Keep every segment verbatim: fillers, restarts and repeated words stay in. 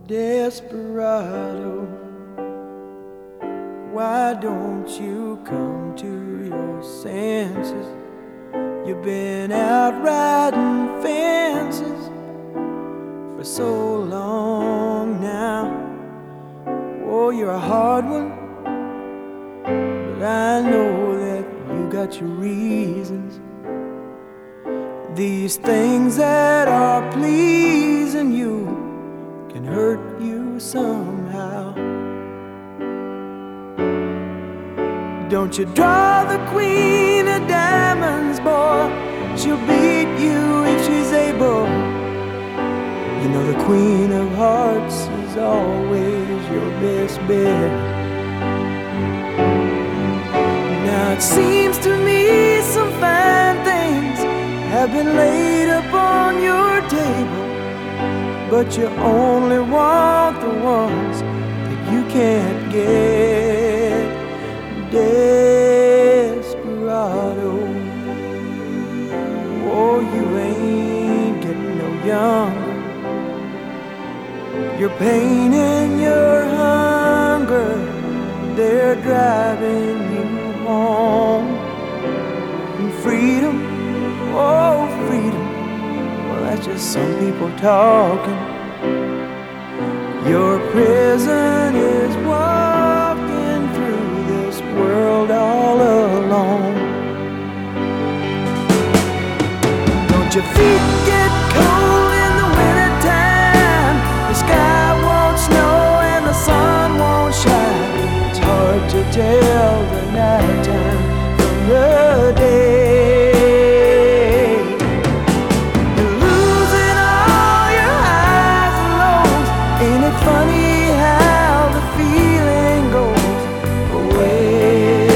Desperado, why don't you come to your senses? You've been out riding fences for so long now. Oh, you're a hard one, but I know that you got your reasons. These things that are pleasing you can hurt you somehow. Don't you draw the queen of diamonds, boy. She'll beat you if she's able. You know the queen of hearts is always your best bet. Now it seems to me some fine things have been laid upon your table, but you only want the ones that you can't get. Desperado, oh, you ain't getting no younger. Your pain and your hunger, they're driving you home. And freedom, oh freedom, well that's just some people talking. Your prison is walking through this world all alone. Don't your feet get cold in the wintertime? The sky won't snow and the sun won't shine. It's hard to tell the nighttime from the day. Funny how the feeling goes away.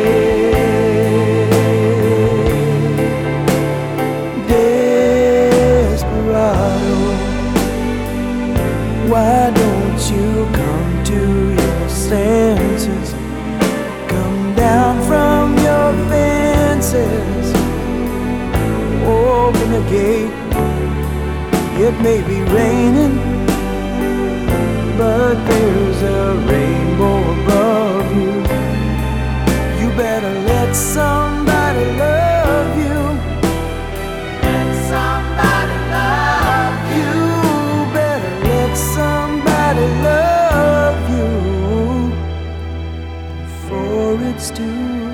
Desperado, why don't you come to your senses? Come down from your fences. Open the gate. It may be raining, but there's a rainbow above you. You better let somebody love you. Let somebody love you. You better let somebody love you before it's too